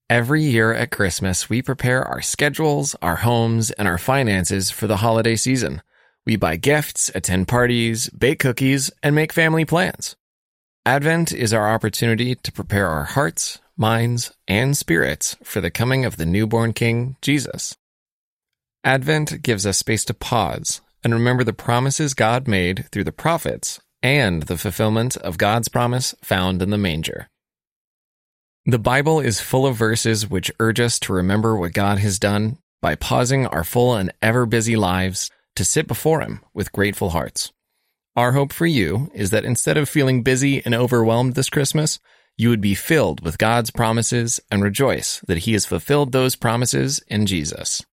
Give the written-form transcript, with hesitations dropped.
Every year at Christmas, we prepare our schedules, our homes, and our finances for the holiday season. We buy gifts, attend parties, bake cookies, and make family plans. Advent is our opportunity to prepare our hearts, minds, and spirits for the coming of the newborn King, Jesus. Advent gives us space to pause and remember the promises God made through the prophets and the fulfillment of God's promise found in the manger. The Bible is full of verses which urge us to remember what God has done by pausing our full and ever-busy lives to sit before Him with grateful hearts. Our hope for you is that instead of feeling busy and overwhelmed this Christmas, you would be filled with God's promises and rejoice that He has fulfilled those promises in Jesus.